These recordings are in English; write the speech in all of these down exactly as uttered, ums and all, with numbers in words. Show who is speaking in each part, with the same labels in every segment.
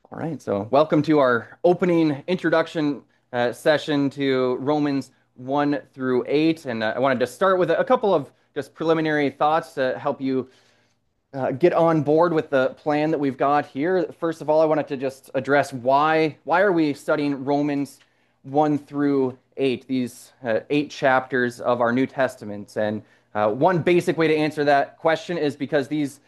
Speaker 1: All right, so welcome to our opening introduction uh, session to Romans one through eight. And uh, I wanted to start with a, a couple of just preliminary thoughts to help you uh, get on board with the plan that we've got here. First of all, I wanted to just address why, why are we studying Romans one through eight, these uh, eight chapters of our New Testament. And uh, one basic way to answer that question is because these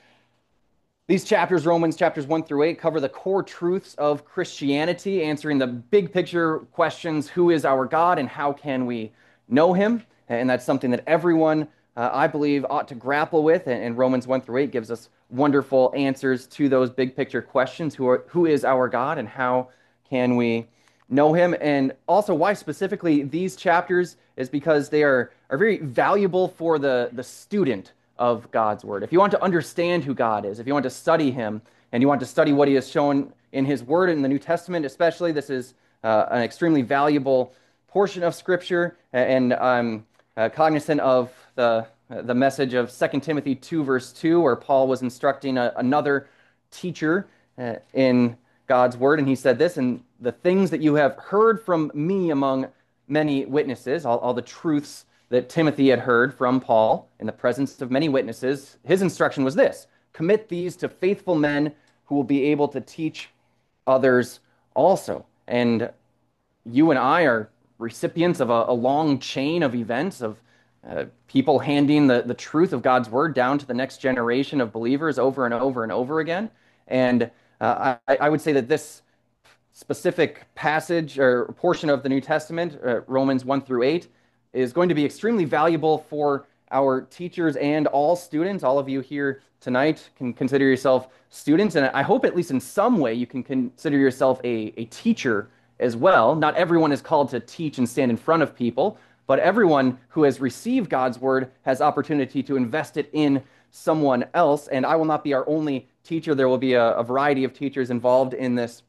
Speaker 1: these chapters, Romans chapters one through eight, cover the core truths of Christianity, answering the big picture questions: who is our God and how can we know him? And that's something that everyone, uh, I believe, ought to grapple with. And Romans one through eight gives us wonderful answers to those big picture questions: who, are, who is our God and how can we know him? And also, why specifically these chapters is because they are, are very valuable for the, the student of God's word. If you want to understand who God is, if you want to study him, and you want to study what he has shown in his word in the New Testament especially, this is uh, an extremely valuable portion of Scripture. And I'm uh, cognizant of the, uh, the message of Second Timothy two, verse two, where Paul was instructing a, another teacher uh, in God's word, and he said this: and the things that you have heard from me among many witnesses, all, all the truths that Timothy had heard from Paul in the presence of many witnesses, his instruction was this: commit these to faithful men who will be able to teach others also. And you and I are recipients of a, a long chain of events of uh, people handing the, the truth of God's word down to the next generation of believers over and over and over again. And uh, I, I would say that this specific passage or portion of the New Testament, uh, Romans one through eight, is going to be extremely valuable for our teachers and all students. All of you here tonight can consider yourself students, and I hope at least in some way you can consider yourself a, a teacher as well. Not everyone is called to teach and stand in front of people, but everyone who has received God's word has opportunity to invest it in someone else, and I will not be our only teacher. There will be a, a variety of teachers involved in this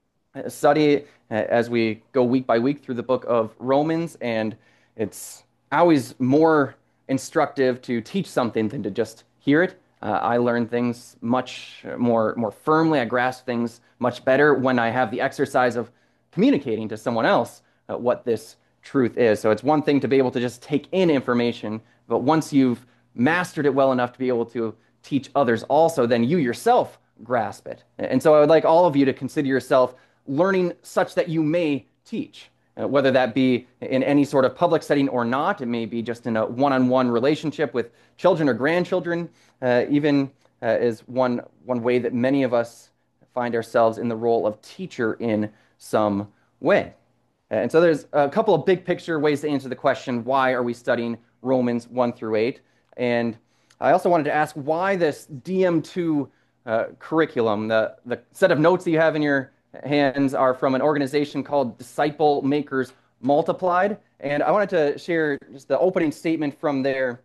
Speaker 1: study as we go week by week through the book of Romans, and it's always more instructive to teach something than to just hear it. Uh, I learn things much more, more firmly. I grasp things much better when I have the exercise of communicating to someone else uh, what this truth is. So it's one thing to be able to just take in information, but once you've mastered it well enough to be able to teach others also, then you yourself grasp it. And so I would like all of you to consider yourself learning such that you may teach. Uh, whether that be in any sort of public setting or not. It may be just in a one-on-one relationship with children or grandchildren, uh, even uh, is one, one way that many of us find ourselves in the role of teacher in some way. And so there's a couple of big picture ways to answer the question: why are we studying Romans one through eight? And I also wanted to ask why this D M two uh, curriculum. The, the set of notes that you have in your hands are from an organization called Disciple Makers Multiplied, and I wanted to share just the opening statement from their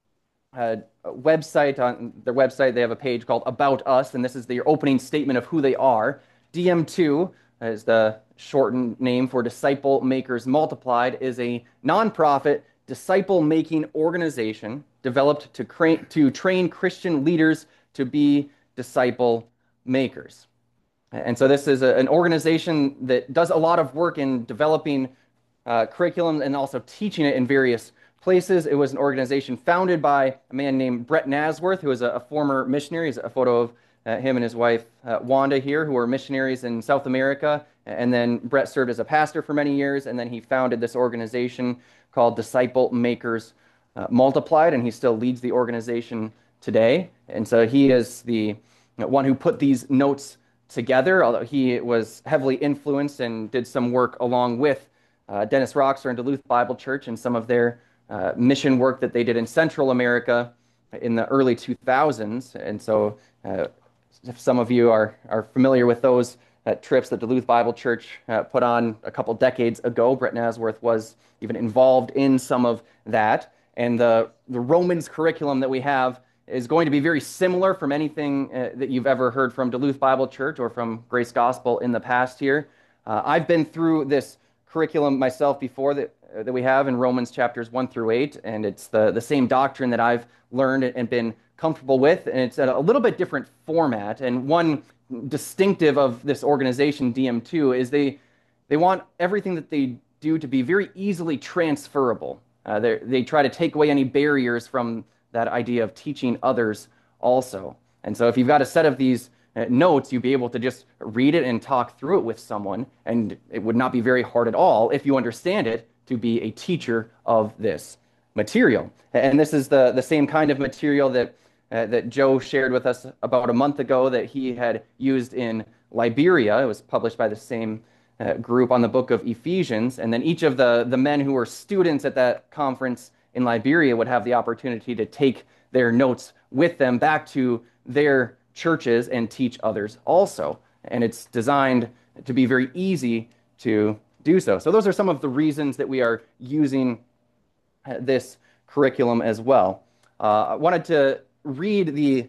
Speaker 1: uh, website. On their website, they have a page called About Us, and this is the opening statement of who they are. D M two is the shortened name for Disciple Makers Multiplied, is a nonprofit disciple-making organization developed to, cra- to train Christian leaders to be disciple makers. And so this is a, an organization that does a lot of work in developing uh, curriculum and also teaching it in various places. It was an organization founded by a man named Brett Nasworth, who is a, a former missionary. There's a photo of uh, him and his wife, uh, Wanda, here, who were missionaries in South America. And then Brett served as a pastor for many years, and then he founded this organization called Disciple Makers uh, Multiplied, and he still leads the organization today. And so he is the you know, one who put these notes together, although he was heavily influenced and did some work along with uh, Dennis Roxer and Duluth Bible Church and some of their uh, mission work that they did in Central America in the early two thousands. And so uh, if some of you are, are familiar with those uh, trips that Duluth Bible Church uh, put on a couple decades ago, Brett Nasworth was even involved in some of that. And the, the Romans curriculum that we have is going to be very similar from anything uh, that you've ever heard from Duluth Bible Church or from Grace Gospel in the past here. Uh, I've been through this curriculum myself before that, uh, that we have in Romans chapters one through eight, and it's the, the same doctrine that I've learned and been comfortable with, and it's a little bit different format. And one distinctive of this organization, D M two, is they they want everything that they do to be very easily transferable. Uh, they they try to take away any barriers from that idea of teaching others also. And so if you've got a set of these uh, notes, you'd be able to just read it and talk through it with someone, and it would not be very hard at all if you understand it to be a teacher of this material. And this is the, the same kind of material that uh, that Joe shared with us about a month ago that he had used in Liberia. It was published by the same uh, group on the book of Ephesians. And then each of the, the men who were students at that conference in Liberia would have the opportunity to take their notes with them back to their churches and teach others also. And it's designed to be very easy to do so. So those are some of the reasons that we are using this curriculum as well. Uh, I wanted to read the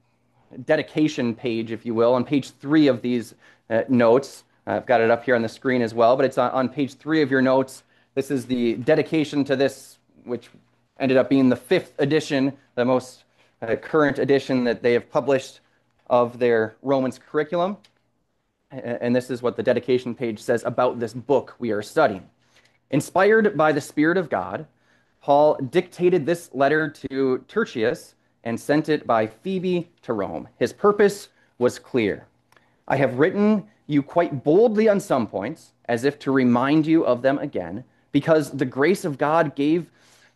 Speaker 1: dedication page, if you will, on page three of these uh, notes. I've got it up here on the screen as well, but it's on, on page three of your notes. This is the dedication to this, which ended up being the fifth edition, the most uh, current edition that they have published of their Romans curriculum. And this is what the dedication page says about this book we are studying. Inspired by the Spirit of God, Paul dictated this letter to Tertius and sent it by Phoebe to Rome. His purpose was clear. I have written you quite boldly on some points, as if to remind you of them again, because the grace of God gave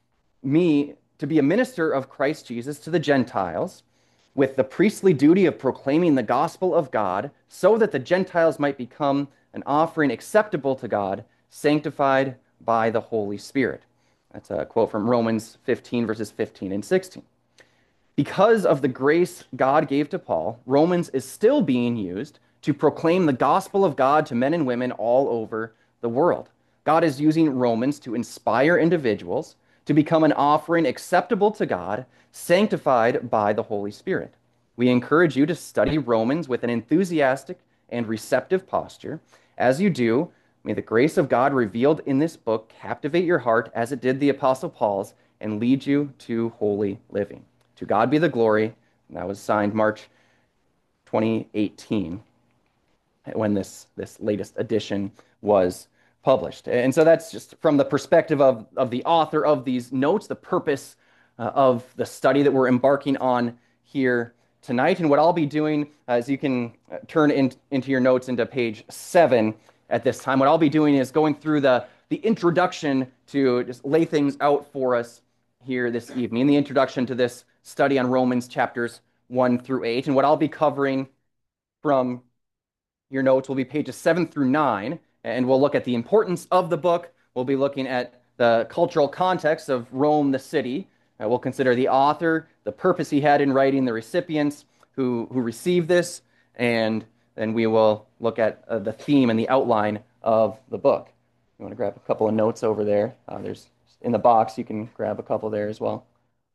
Speaker 1: me to be a minister of Christ Jesus to the Gentiles, with the priestly duty of proclaiming the gospel of God, so that the Gentiles might become an offering acceptable to God, sanctified by the Holy Spirit. That's a quote from Romans fifteen, verses fifteen and sixteen. Because of the grace God gave to Paul, Romans is still being used to proclaim the gospel of God to men and women all over the world. God is using Romans to inspire individuals to become an offering acceptable to God, sanctified by the Holy Spirit. We encourage you to study Romans with an enthusiastic and receptive posture. As you do, may the grace of God revealed in this book captivate your heart as it did the Apostle Paul's and lead you to holy living. To God be the glory. And that was signed March twenty eighteen when this, this latest edition was published. And so that's just from the perspective of, of the author of these notes, the purpose uh, of the study that we're embarking on here tonight. And what I'll be doing, uh, is you can uh, turn in, into your notes into page seven at this time. What I'll be doing is going through the, the introduction to just lay things out for us here this evening, the introduction to this study on Romans chapters one through eight. And what I'll be covering from your notes will be pages seven through nine, and we'll look at the importance of the book. We'll be looking at the cultural context of Rome, the city. Uh, we'll consider the author, the purpose he had in writing, the recipients who, who received this, and then we will look at uh, the theme and the outline of the book. You want to grab a couple of notes over there? Uh, there's in the box. You can grab a couple there as well.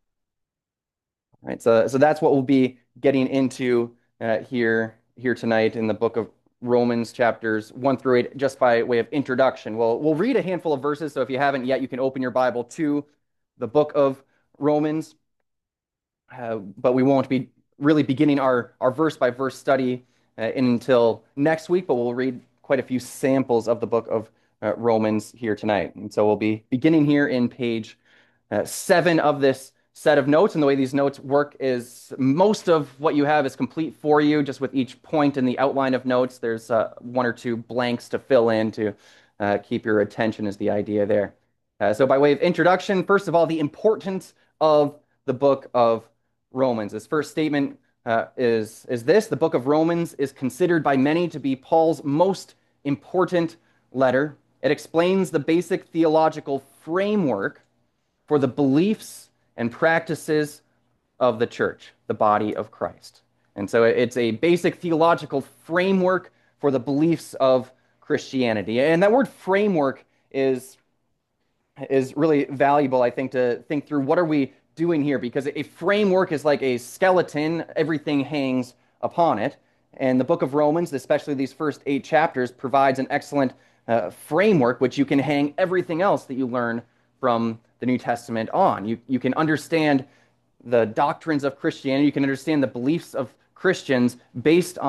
Speaker 1: All right, so, so that's what we'll be getting into uh, here, here tonight in the book of Romans chapters one through eight, just by way of introduction. We'll, we'll read a handful of verses, so if you haven't yet, you can open your Bible to the book of Romans, uh, but we won't be really beginning our, our verse-by-verse study uh, until next week, but we'll read quite a few samples of the book of uh, Romans here tonight. And so we'll be beginning here in page uh, seven of this set of notes, and the way these notes work is most of what you have is complete for you, just with each point in the outline of notes. There's uh, one or two blanks to fill in to uh, keep your attention is the idea there. Uh, so by way of introduction, first of all, the importance of the book of Romans. This first statement uh, is, is this: the book of Romans is considered by many to be Paul's most important letter. It explains the basic theological framework for the beliefs and practices of the church, the body of Christ. And so it's a basic theological framework for the beliefs of Christianity. And that word framework is, is really valuable, I think, to think through what are we doing here, because a framework is like a skeleton, everything hangs upon it. And the book of Romans, especially these first eight chapters, provides an excellent uh, framework which you can hang everything else that you learn from the New Testament on. You, you can understand the doctrines of Christianity, you can understand the beliefs of Christians based on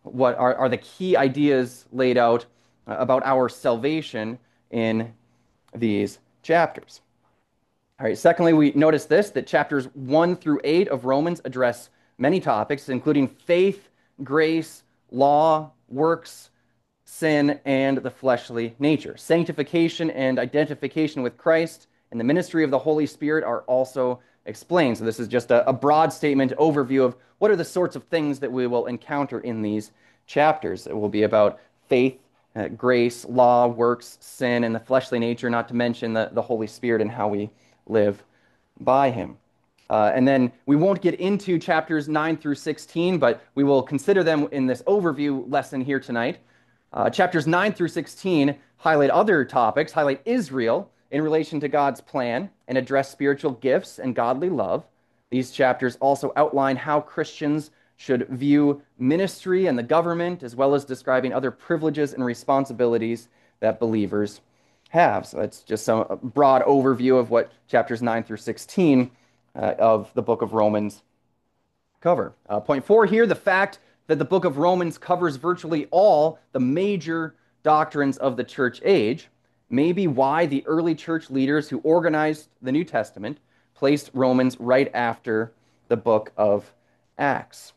Speaker 1: what are, are the key ideas laid out uh, about our salvation in these chapters. All right, secondly, we notice this, that chapters one through eight of Romans address many topics, including faith, grace, law, works, sin, and the fleshly nature. Sanctification and identification with Christ and the ministry of the Holy Spirit are also explained. So this is just a, a broad statement overview of what are the sorts of things that we will encounter in these chapters. It will be about faith, uh, grace, law, works, sin, and the fleshly nature, not to mention the, the Holy Spirit and how we live by him. Uh, and then we won't get into chapters nine through sixteen, but we will consider them in this overview lesson here tonight. Uh, chapters nine through sixteen highlight other topics, highlight Israel in relation to God's plan, and address spiritual gifts and godly love. These chapters also outline how Christians should view ministry and the government, as well as describing other privileges and responsibilities that believers have. So that's just a broad overview of what chapters nine through sixteen uh, of the book of Romans cover. Uh, point four here, the fact that the book of Romans covers virtually all the major doctrines of the church age may be why the early church leaders who organized the New Testament placed Romans right after the book of Acts.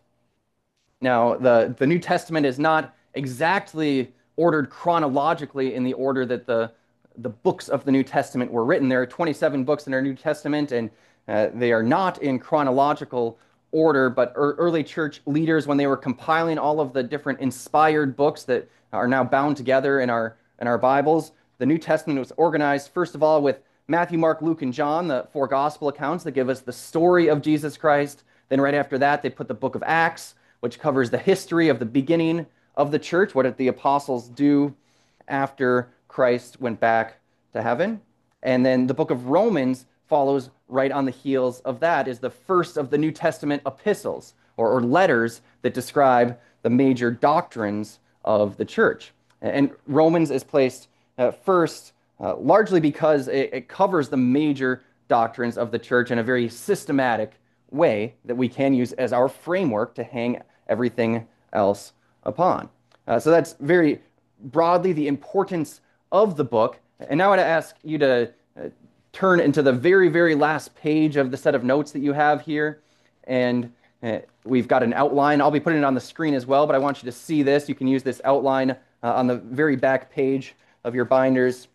Speaker 1: Now, the, the New Testament is not exactly ordered chronologically in the order that the, the books of the New Testament were written. There are twenty-seven books in our New Testament, and uh, they are not in chronological order, but early church leaders, when they were compiling all of the different inspired books that are now bound together in our, in our Bibles, the New Testament was organized, first of all, with Matthew, Mark, Luke, and John, the four gospel accounts that give us the story of Jesus Christ. Then right after that, they put the book of Acts, which covers the history of the beginning of the church. What did the apostles do after Christ went back to heaven? And then the book of Romans follows right on the heels of that, is the first of the New Testament epistles, or, or letters that describe the major doctrines of the church. And Romans is placed uh, first uh, largely because it, it covers the major doctrines of the church in a very systematic way that we can use as our framework to hang everything else upon. Uh, so that's very broadly the importance of the book. And now I want to ask you to uh, turn into the very, very last page of the set of notes that you have here. And uh, we've got an outline. I'll be putting it on the screen as well, but I want you to see this. You can use this outline uh, on the very back page of your binders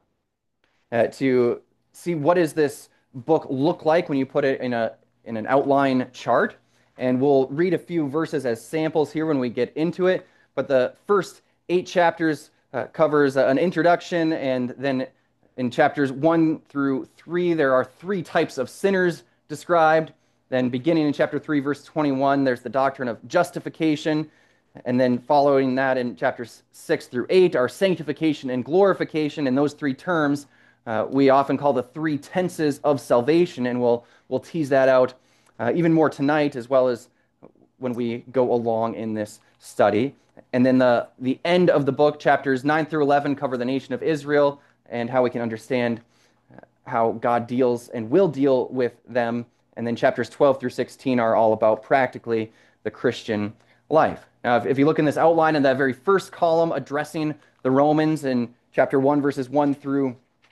Speaker 1: uh, to see what does this book look like when you put it in a in an outline chart. And we'll read a few verses as samples here when we get into it. But the first eight chapters uh, covers uh, an introduction, and then in chapters one through three, there are three types of sinners described. Then beginning in chapter three, verse twenty-one, there's the doctrine of justification. And then following that in chapters six through eight are sanctification and glorification. And those three terms uh, we often call the three tenses of salvation. And we'll, we'll tease that out uh, even more tonight, as well as when we go along in this study. And then the, the end of the book, chapters nine through eleven, cover the nation of Israel and how we can understand how God deals and will deal with them. And then chapters twelve through sixteen are all about practically the Christian life. Now, if, if you look in this outline in that very first column addressing the Romans in chapter one, verses one through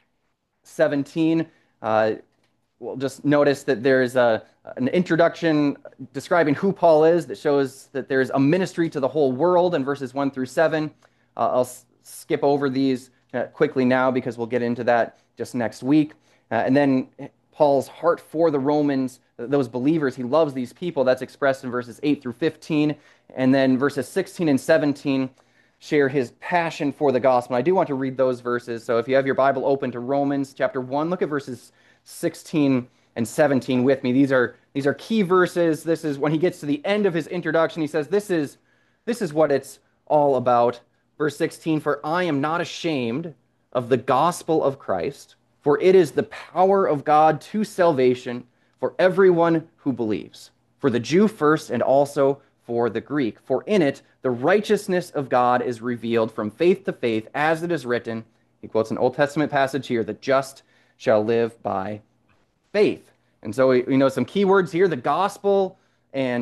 Speaker 1: seventeen, uh, we'll just notice that there's a, an introduction describing who Paul is that shows that there's a ministry to the whole world in verses one through seven. Uh, I'll s- skip over these uh, quickly now because we'll get into that just next week. Uh, and then Paul's heart for the Romans, those believers, he loves these people. That's expressed in verses eight through fifteen. And then verses sixteen and seventeen share his passion for the gospel. I do want to read those verses. So if you have your Bible open to Romans chapter one, look at verses sixteen and seventeen with me. These are these are key verses. This is when he gets to the end of his introduction. He says, this is, this is what it's all about. Verse sixteen, for I am not ashamed of the gospel of Christ, for it is the power of God to salvation for everyone who believes, for the Jew first and also for the Greek. For in it the righteousness of God is revealed from faith to faith, as it is written. He quotes an Old Testament passage here, the just shall live by faith. And so we, we know some key words here, the gospel and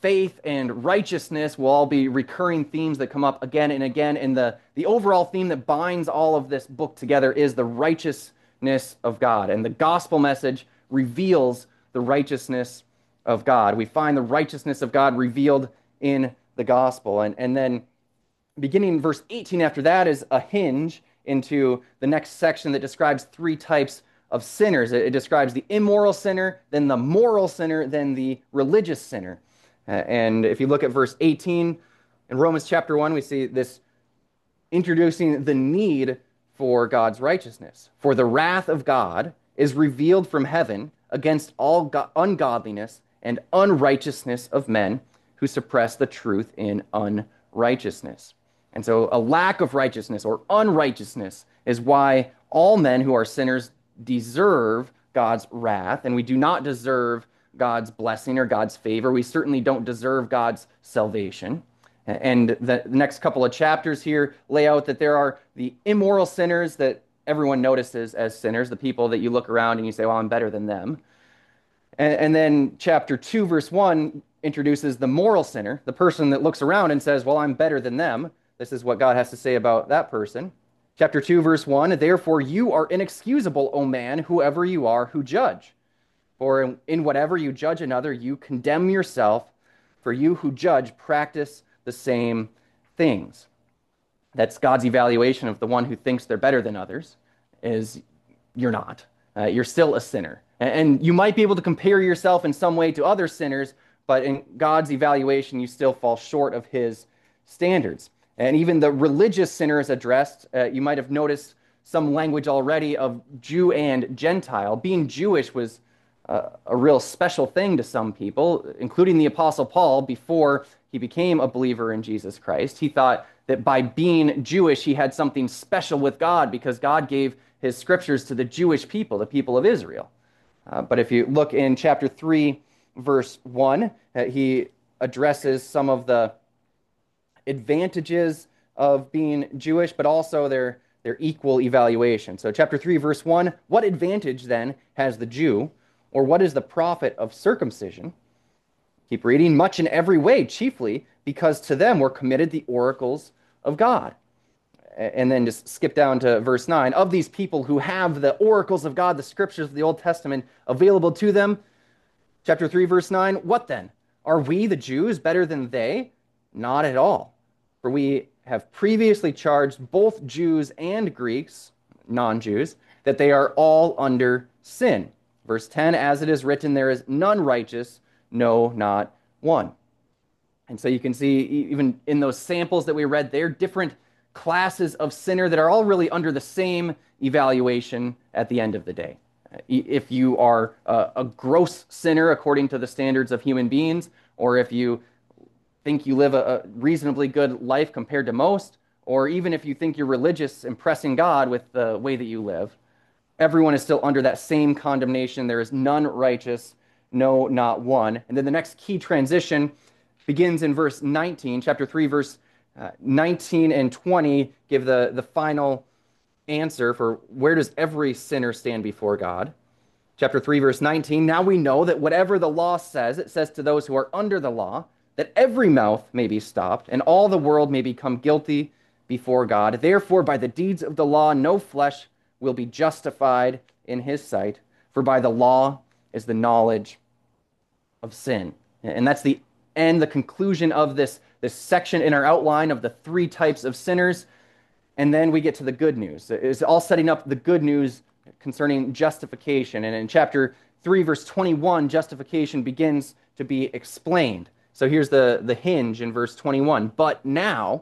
Speaker 1: faith and righteousness will all be recurring themes that come up again and again. And the, the overall theme that binds all of this book together is the righteousness of God. And the gospel message reveals the righteousness of God. We find the righteousness of God revealed in the gospel. And, and then beginning in verse eighteen after that is a hinge into the next section that describes three types of sinners. It, it describes the immoral sinner, then the moral sinner, then the religious sinner. Uh, and if you look at verse eighteen in Romans chapter one, we see this introducing the need for God's righteousness. For the wrath of God is revealed from heaven against all go- ungodliness and unrighteousness of men who suppress the truth in unrighteousness. And so a lack of righteousness or unrighteousness is why all men who are sinners deserve God's wrath, and we do not deserve God's blessing or God's favor. We certainly don't deserve God's salvation. And the next couple of chapters here lay out that there are the immoral sinners that everyone notices as sinners, the people that you look around and you say, well, I'm better than them. And, and then chapter two, verse one introduces the moral sinner, the person that looks around and says, well, I'm better than them. This is what God has to say about that person. Chapter two, verse one, therefore you are inexcusable, O man, whoever you are who judge. For in, in whatever you judge another, you condemn yourself, for you who judge practice the same things. That's God's evaluation of the one who thinks they're better than others, is you're not. Uh, you're still a sinner. And, and you might be able to compare yourself in some way to other sinners, but in God's evaluation, you still fall short of his standards. And even the religious sinner is addressed. Uh, you might have noticed some language already of Jew and Gentile. Being Jewish was uh, a real special thing to some people, including the Apostle Paul before he became a believer in Jesus Christ. He thought that by being Jewish, he had something special with God because God gave his scriptures to the Jewish people, the people of Israel. Uh, but if you look in chapter three, verse one, uh, he addresses some of the advantages of being Jewish, but also their, their equal evaluation. So chapter three, verse one, what advantage then has the Jew, or what is the profit of circumcision? Keep reading, much in every way, chiefly because to them were committed the oracles of God. And then just skip down to verse nine. Of these people who have the oracles of God, the scriptures of the Old Testament available to them, chapter three, verse nine, what then? Are we, the Jews, better than they? Not at all. For we have previously charged both Jews and Greeks, non-Jews, that they are all under sin. Verse ten, as it is written, there is none righteous, no, not one. And so you can see, even in those samples that we read there, different classes of sinner that are all really under the same evaluation at the end of the day. If you are a, a gross sinner according to the standards of human beings, or if you think you live a, a reasonably good life compared to most, or even if you think you're religious, impressing God with the way that you live, everyone is still under that same condemnation. There is none righteous, no, not one. And then the next key transition begins in verse nineteen, chapter three, verse uh, nineteen and twenty give the, the final answer for where does every sinner stand before God. Chapter three, verse nineteen, now we know that whatever the law says, it says to those who are under the law, that every mouth may be stopped, and all the world may become guilty before God. Therefore, by the deeds of the law, no flesh will be justified in his sight, for by the law is the knowledge of sin. And that's the end, the conclusion of this, this section in our outline of the three types of sinners. And then we get to the good news. It's all setting up the good news concerning justification. And in chapter three, verse twenty-one, justification begins to be explained. So here's the, the hinge in verse twenty-one. But now,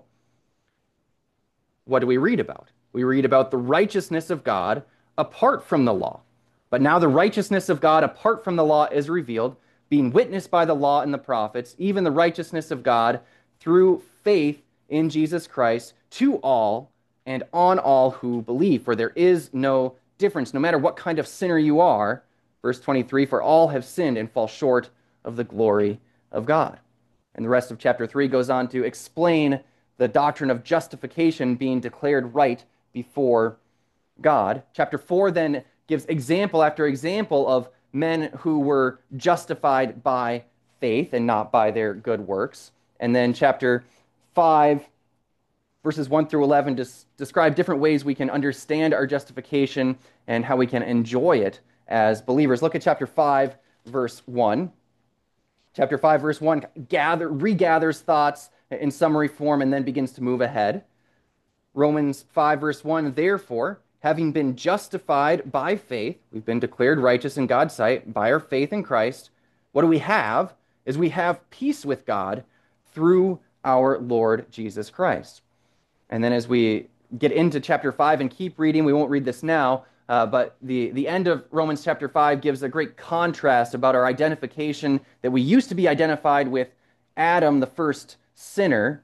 Speaker 1: what do we read about? We read about the righteousness of God apart from the law. But now the righteousness of God apart from the law is revealed, being witnessed by the law and the prophets, even the righteousness of God through faith in Jesus Christ to all and on all who believe. For there is no difference, no matter what kind of sinner you are. Verse twenty-three, for all have sinned and fall short of the glory of God. And the rest of chapter three goes on to explain the doctrine of justification being declared right before God. Chapter four then gives example after example of men who were justified by faith and not by their good works. And then chapter five, verses one through eleven, des- describe different ways we can understand our justification and how we can enjoy it as believers. Look at chapter five, verse one. Chapter five, verse one, gather, regathers thoughts in summary form and then begins to move ahead. Romans five, verse one, therefore, having been justified by faith, we've been declared righteous in God's sight by our faith in Christ. What do we have? Is we have peace with God through our Lord Jesus Christ. And then as we get into chapter five and keep reading, we won't read this now, uh, but the, the end of Romans chapter five gives a great contrast about our identification, that we used to be identified with Adam, the first sinner,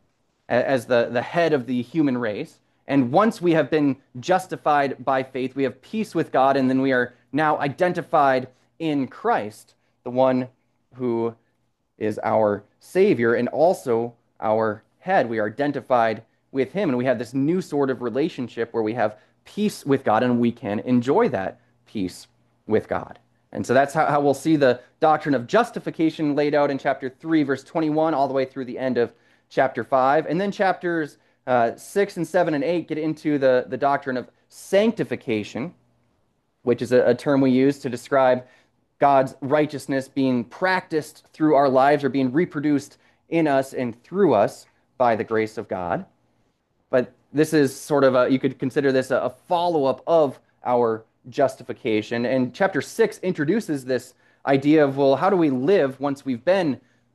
Speaker 1: as the, the head of the human race. And once we have been justified by faith, we have peace with God, and then we are now identified in Christ, the one who is our Savior and also our head. We are identified with him, and we have this new sort of relationship where we have peace with God, and we can enjoy that peace with God. And so that's how, how we'll see the doctrine of justification laid out in chapter three, verse twenty-one, all the way through the end of chapter five. And then chapters uh, six and seven and eight get into the, the doctrine of sanctification, which is a, a term we use to describe God's righteousness being practiced through our lives or being reproduced in us and through us by the grace of God. But this is sort of a, you could consider this a, a follow-up of our justification. And chapter six introduces this idea of, well, how do we live once we've been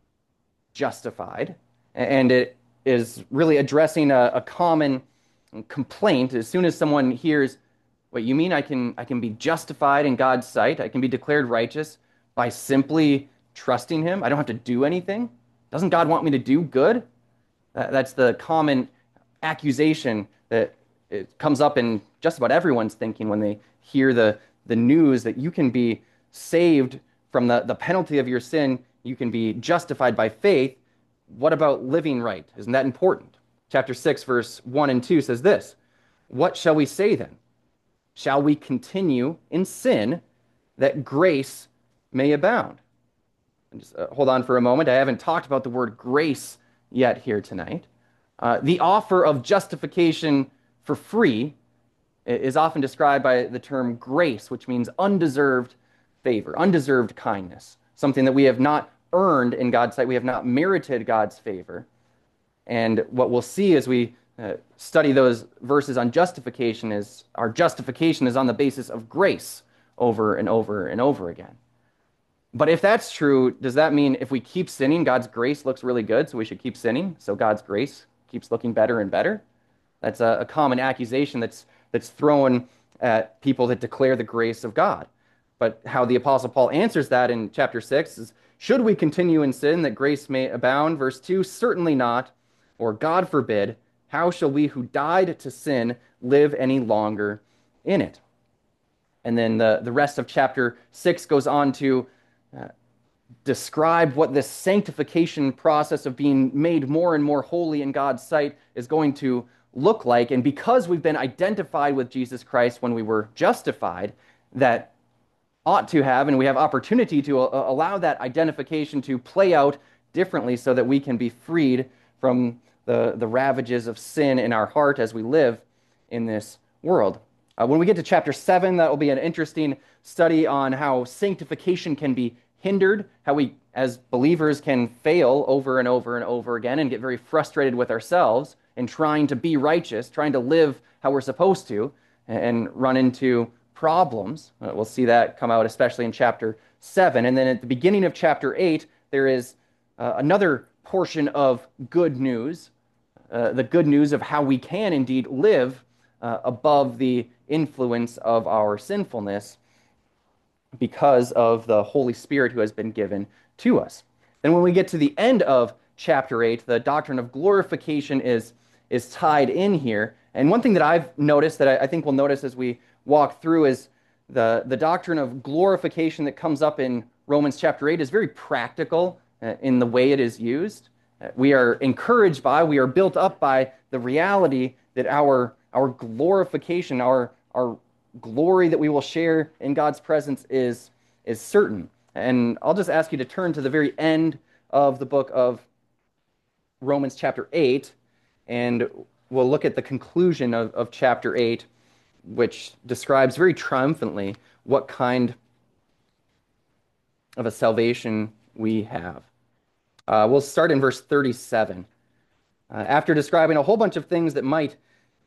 Speaker 1: justified? And it is really addressing a, a common complaint. As soon as someone hears, wait, you mean I can, I can be justified in God's sight? I can be declared righteous by simply trusting him? I don't have to do anything? Doesn't God want me to do good? That, that's the common accusation that it comes up in just about everyone's thinking when they hear the, the news that you can be saved from the, the penalty of your sin, you can be justified by faith. What about living right? Isn't that important? Chapter six, verse one and two says this, what shall we say then? Shall we continue in sin that grace may abound? And just uh, hold on for a moment. I haven't talked about the word grace yet here tonight. Uh, the offer of justification for free is often described by the term grace, which means undeserved favor, undeserved kindness, something that we have not earned in God's sight. We have not merited God's favor. And what we'll see as we uh, study those verses on justification is our justification is on the basis of grace over and over and over again. But if that's true, does that mean if we keep sinning, God's grace looks really good, so we should keep sinning, so God's grace keeps looking better and better? That's a, a common accusation that's that's thrown at people that declare the grace of God. But how the Apostle Paul answers that in chapter six is, should we continue in sin that grace may abound? Verse two, certainly not, or God forbid, how shall we who died to sin live any longer in it? And then the, the rest of chapter six goes on to uh, describe what this sanctification process of being made more and more holy in God's sight is going to look like. And because we've been identified with Jesus Christ when we were justified, that ought to have, and we have opportunity to uh, allow that identification to play out differently so that we can be freed from the, the ravages of sin in our heart as we live in this world. Uh, when we get to chapter seven, that will be an interesting study on how sanctification can be hindered, how we as believers can fail over and over and over again and get very frustrated with ourselves in trying to be righteous, trying to live how we're supposed to, and run into problems. Uh, we'll see that come out especially in chapter seven. And then at the beginning of chapter eight, there is uh, another portion of good news, uh, the good news of how we can indeed live uh, above the influence of our sinfulness because of the Holy Spirit who has been given to us. Then when we get to the end of chapter eight, the doctrine of glorification is, is tied in here. And one thing that I've noticed that I, I think we'll notice as we walk through is the, the doctrine of glorification that comes up in Romans chapter eight is very practical uh, in the way it is used. Uh, we are encouraged by, we are built up by the reality that our, our glorification, our, our glory that we will share in God's presence is, is certain. And I'll just ask you to turn to the very end of the book of Romans chapter eight, and we'll look at the conclusion of, of chapter eight, which describes very triumphantly what kind of a salvation we have. Uh, we'll start in verse thirty-seven. Uh, after describing a whole bunch of things that might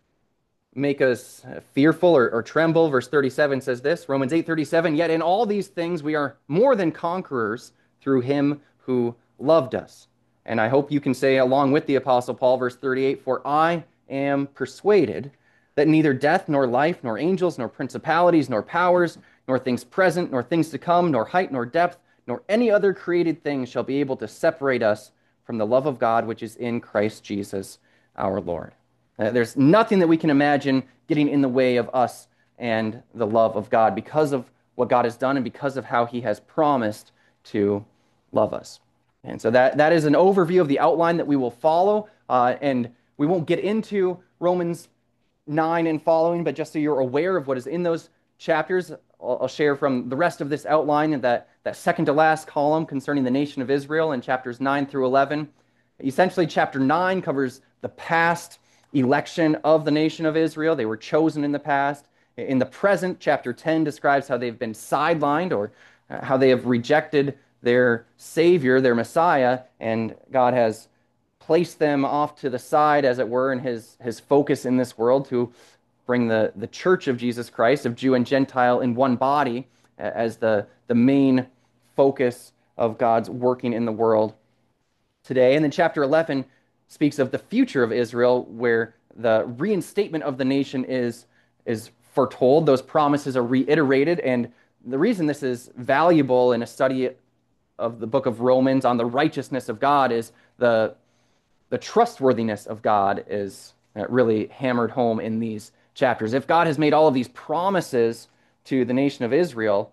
Speaker 1: make us fearful or, or tremble, verse thirty-seven says this, Romans eight thirty-seven, yet in all these things we are more than conquerors through him who loved us. And I hope you can say along with the Apostle Paul, verse thirty-eight, for I am persuaded that neither death nor life, nor angels, nor principalities, nor powers, nor things present, nor things to come, nor height, nor depth, nor any other created thing shall be able to separate us from the love of God which is in Christ Jesus our Lord. Uh, there's nothing that we can imagine getting in the way of us and the love of God because of what God has done and because of how he has promised to love us. And so that, that is an overview of the outline that we will follow. Uh, and we won't get into Romans nine and following, but just so you're aware of what is in those chapters, I'll, I'll share from the rest of this outline and that, that second to last column concerning the nation of Israel in chapters nine through eleven. Essentially, chapter nine covers the past election of the nation of Israel. They were chosen in the past. In the present, chapter ten describes how they've been sidelined or uh, how they have rejected their Savior, their Messiah, and God has placed them off to the side, as it were, in his, his focus in this world to bring the, the church of Jesus Christ, of Jew and Gentile, in one body as the, the main focus of God's working in the world today. And then chapter eleven speaks of the future of Israel, where the reinstatement of the nation is, is foretold. Those promises are reiterated, and the reason this is valuable in a study of the book of Romans on the righteousness of God is the, the trustworthiness of God is really hammered home in these chapters. If God has made all of these promises to the nation of Israel,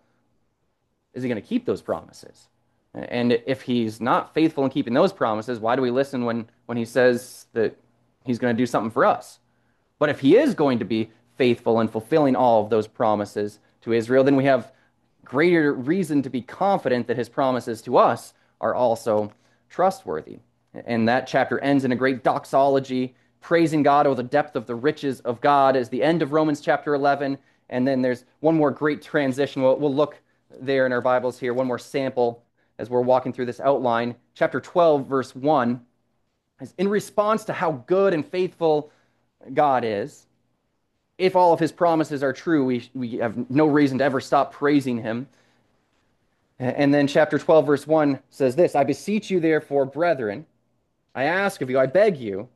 Speaker 1: is he going to keep those promises? And if he's not faithful in keeping those promises, why do we listen when, when he says that he's going to do something for us? But if he is going to be faithful in fulfilling all of those promises to Israel, then we have greater reason to be confident that his promises to us are also trustworthy. And that chapter ends in a great doxology, praising God, oh, the depth of the riches of God, as the end of Romans chapter eleven. And then there's one more great transition. We'll, we'll look there in our Bibles here, one more sample as we're walking through this outline. Chapter twelve, verse one, is in response to how good and faithful God is. If all of his promises are true, we, we have no reason to ever stop praising him. And then chapter twelve, verse one says this, I beseech you, therefore, brethren, I ask of you, I beg you,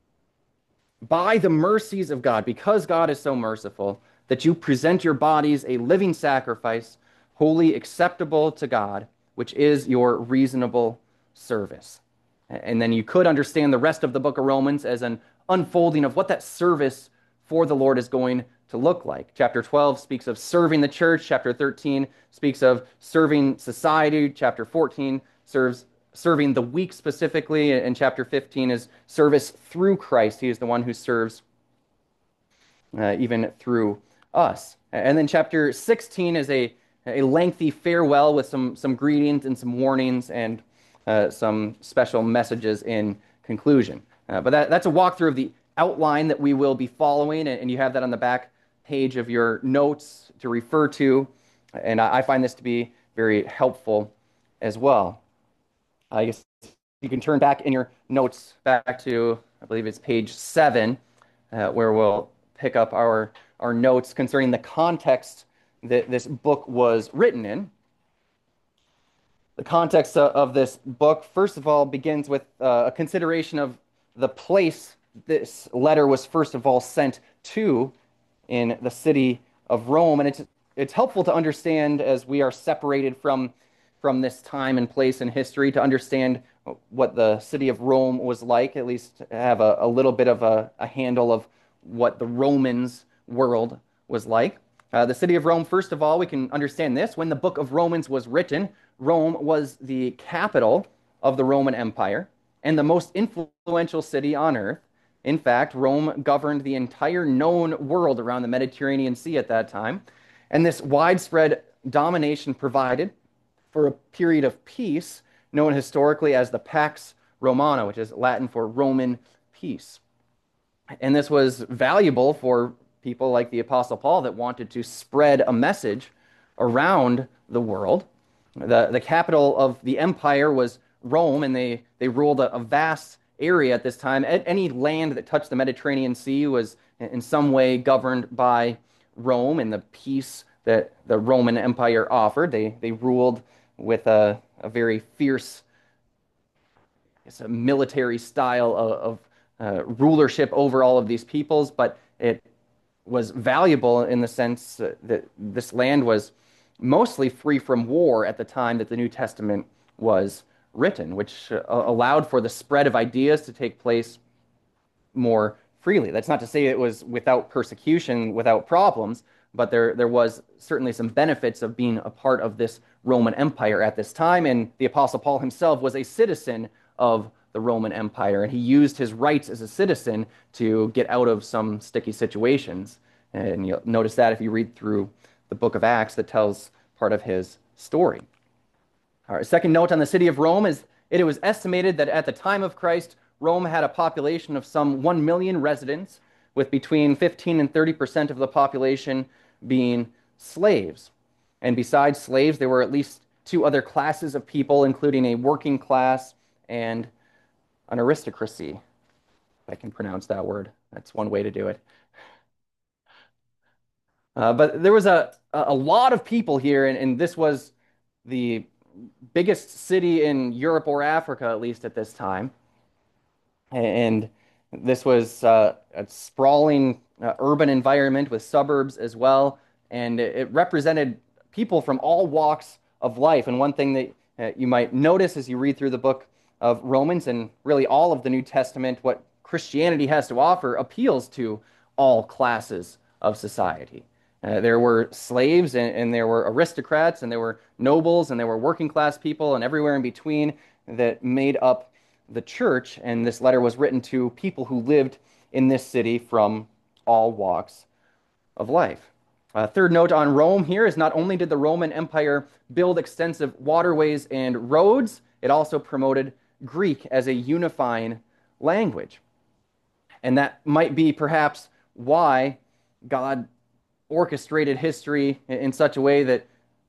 Speaker 1: by the mercies of God, because God is so merciful, that you present your bodies a living sacrifice, wholly acceptable to God, which is your reasonable service. And then you could understand the rest of the book of Romans as an unfolding of what that service for the Lord is going to look like. Chapter twelve speaks of serving the church. Chapter thirteen speaks of serving society. Chapter fourteen serves serving the weak specifically. And chapter fifteen is service through Christ. He is the one who serves uh, even through us. And then chapter sixteen is a, a lengthy farewell with some, some greetings and some warnings and uh, some special messages in conclusion. Uh, but that, that's a walkthrough of the outline that we will be following, and you have that on the back page of your notes to refer to, and I find this to be very helpful as well. I guess you can turn back in your notes back to, I believe it's page seven, uh, where we'll pick up our, our notes concerning the context that this book was written in. The context of this book, first of all, begins with uh, a consideration of the place this letter was first of all sent to in the city of Rome. And it's it's helpful to understand, as we are separated from, from this time and place in history, to understand what the city of Rome was like, at least have a, a little bit of a, a handle of what the Romans world was like. Uh, the city of Rome, first of all, we can understand this. When the book of Romans was written, Rome was the capital of the Roman Empire and the most influential city on earth. In fact, Rome governed the entire known world around the Mediterranean Sea at that time. And this widespread domination provided for a period of peace known historically as the Pax Romana, which is Latin for Roman peace. And this was valuable for people like the Apostle Paul that wanted to spread a message around the world. The, the capital of the empire was Rome, and they, they ruled a, a vast area at this time. Any land that touched the Mediterranean Sea was in some way governed by Rome and the peace that the Roman Empire offered. They, they ruled with a, a very fierce, it's a military style of, of uh, rulership over all of these peoples, but it was valuable in the sense that this land was mostly free from war at the time that the New Testament was written, which uh, allowed for the spread of ideas to take place more freely. That's not to say it was without persecution, without problems, but there, there was certainly some benefits of being a part of this Roman Empire at this time, and the Apostle Paul himself was a citizen of the Roman Empire, and he used his rights as a citizen to get out of some sticky situations. And you'll notice that if you read through the book of Acts that tells part of his story. All right, second note on the city of Rome is it was estimated that at the time of Christ, Rome had a population of some one million residents, with between fifteen and thirty percent of the population being slaves. And besides slaves, there were at least two other classes of people, including a working class and an aristocracy. If I can pronounce that word. That's one way to do it. Uh, but there was a, a lot of people here, and, and this was the biggest city in Europe or Africa, at least at this time. And this was uh, a sprawling uh, urban environment with suburbs as well, and it, it represented people from all walks of life. And one thing that uh, you might notice as you read through the book of Romans, and really all of the New Testament, what Christianity has to offer appeals to all classes of society. Uh, there were slaves, and, and there were aristocrats, and there were nobles, and there were working class people, and everywhere in between that made up the church. And this letter was written to people who lived in this city from all walks of life. Uh, third note on Rome here is not only did the Roman Empire build extensive waterways and roads, it also promoted Greek as a unifying language. And that might be perhaps why God orchestrated history in such a way that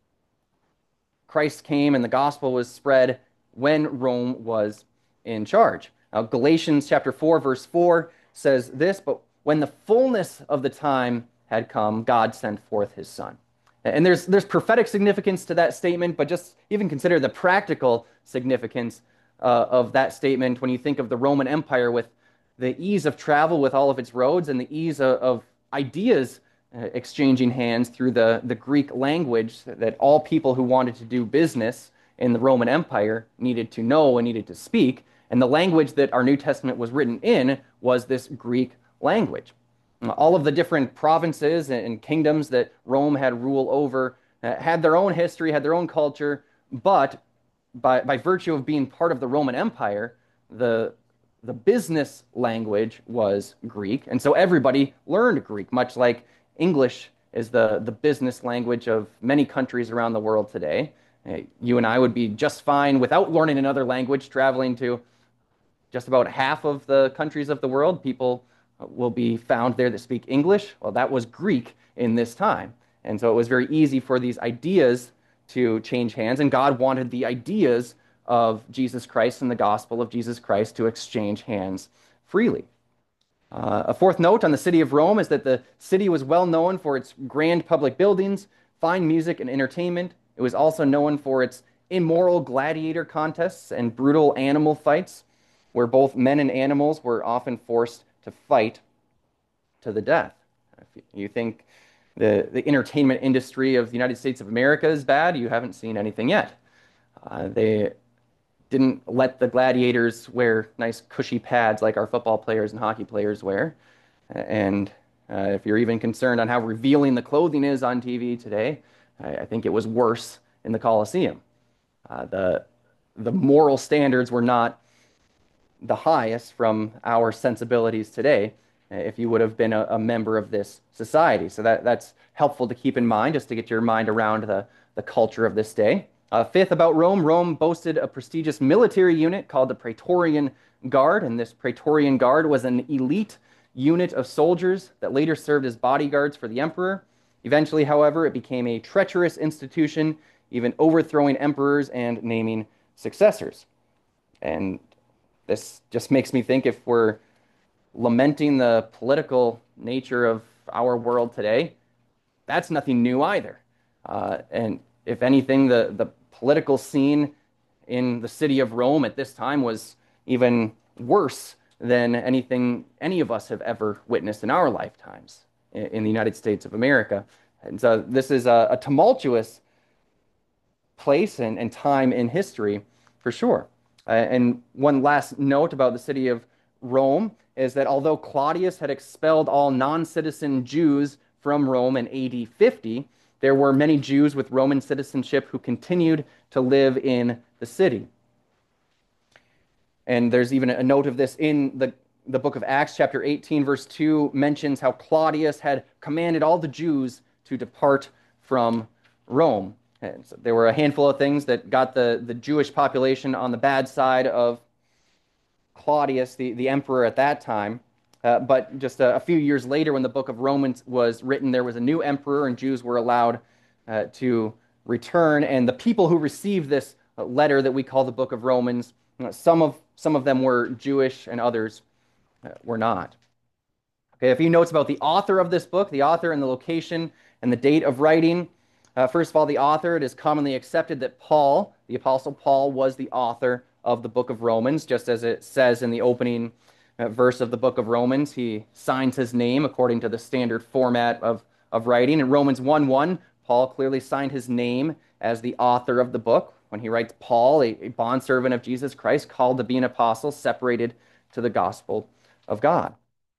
Speaker 1: Christ came and the gospel was spread when Rome was in charge. Now, Galatians chapter four, verse four says this, but when the fullness of the time had come, God sent forth his son. And there's, there's prophetic significance to that statement, but just even consider the practical significance uh, of that statement when you think of the Roman Empire with the ease of travel with all of its roads and the ease of, of ideas uh, exchanging hands through the, the Greek language that all people who wanted to do business in the Roman Empire needed to know and needed to speak. And the language that our New Testament was written in was this Greek language. All of the different provinces and kingdoms that Rome had rule over uh, had their own history, had their own culture, but by, by virtue of being part of the Roman Empire, the, the business language was Greek, and so everybody learned Greek, much like English is the, the business language of many countries around the world today. Uh, you and I would be just fine without learning another language, traveling to just about half of the countries of the world. People will be found there that speak English. Well, that was Greek in this time. And so it was very easy for these ideas to change hands, and God wanted the ideas of Jesus Christ and the gospel of Jesus Christ to exchange hands freely. Uh, a fourth note on the city of Rome is that the city was well known for its grand public buildings, fine music and entertainment. It was also known for its immoral gladiator contests and brutal animal fights, where both men and animals were often forced to fight to the death. If you think the, the entertainment industry of the United States of America is bad, you haven't seen anything yet. Uh, they didn't let the gladiators wear nice cushy pads like our football players and hockey players wear. And uh, if you're even concerned on how revealing the clothing is on T V today, I, I think it was worse in the Colosseum. Uh, the, the moral standards were not the highest from our sensibilities today if you would have been a, a member of this society. So that, that's helpful to keep in mind, just to get your mind around the, the culture of this day. Uh, fifth, about Rome, Rome boasted a prestigious military unit called the Praetorian Guard, and this Praetorian Guard was an elite unit of soldiers that later served as bodyguards for the emperor. Eventually, however, it became a treacherous institution, even overthrowing emperors and naming successors. And this just makes me think, if we're lamenting the political nature of our world today, that's nothing new either. Uh, and if anything, the, the political scene in the city of Rome at this time was even worse than anything any of us have ever witnessed in our lifetimes in, in the United States of America. And so this is a, a tumultuous place and, and time in history for sure. Uh, and one last note about the city of Rome is that although Claudius had expelled all non-citizen Jews from Rome in A D fifty, there were many Jews with Roman citizenship who continued to live in the city. And there's even a note of this in the, the book of Acts, chapter eighteen, verse two, mentions how Claudius had commanded all the Jews to depart from Rome. And so there were a handful of things that got the, the Jewish population on the bad side of Claudius, the, the emperor at that time. Uh, but just a, a few years later, when the book of Romans was written, there was a new emperor, and Jews were allowed uh, to return. And the people who received this letter that we call the book of Romans, you know, some of some of them were Jewish, and others uh, were not. Okay, a few notes about the author of this book, the author and the location and the date of writing. Uh, first of all, the author, it is commonly accepted that Paul, the Apostle Paul, was the author of the book of Romans, just as it says in the opening uh, verse of the book of Romans. He signs his name according to the standard format of, of writing. In Romans one one, Paul clearly signed his name as the author of the book when he writes, Paul, a, a bondservant of Jesus Christ, called to be an apostle, separated to the gospel of God.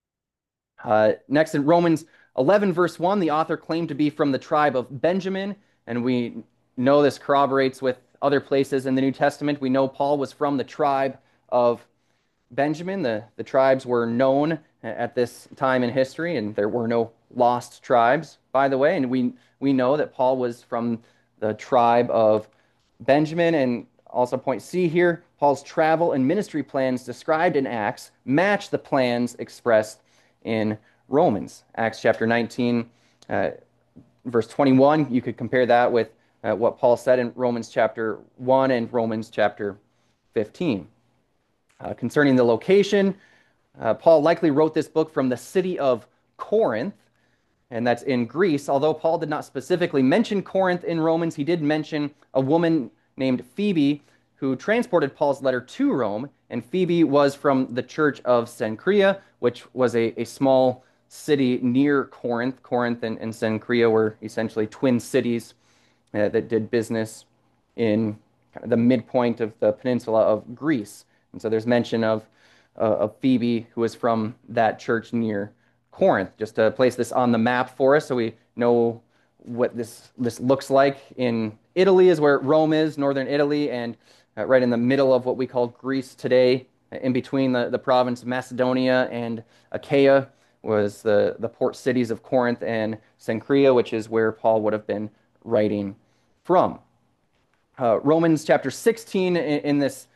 Speaker 1: Uh, next, in Romans eleven, verse one, the author claimed to be from the tribe of Benjamin, and we know this corroborates with other places in the New Testament. We know Paul was from the tribe of Benjamin. The, the tribes were known at this time in history, and there were no lost tribes, by the way. And we, we know that Paul was from the tribe of Benjamin. And also point C here, Paul's travel and ministry plans described in Acts match the plans expressed in Romans. Acts chapter nineteen, uh, verse twenty-one, you could compare that with uh, what Paul said in Romans chapter one and Romans chapter fifteen. Uh, concerning the location, uh, Paul likely wrote this book from the city of Corinth, and that's in Greece. Although Paul did not specifically mention Corinth in Romans, he did mention a woman named Phoebe who transported Paul's letter to Rome, and Phoebe was from the church of Cenchrea, which was a, a small city near Corinth. Corinth and, and Cenchrea were essentially twin cities uh, that did business in kind of the midpoint of the peninsula of Greece. And so there's mention of, uh, of Phoebe, who is from that church near Corinth. Just to place this on the map for us so we know what this, this looks like. In Italy is where Rome is, northern Italy, and uh, right in the middle of what we call Greece today, in between the, the province of Macedonia and Achaia, was the, the port cities of Corinth and Cenchrea, which is where Paul would have been writing from. Uh, Romans chapter sixteen, in, in this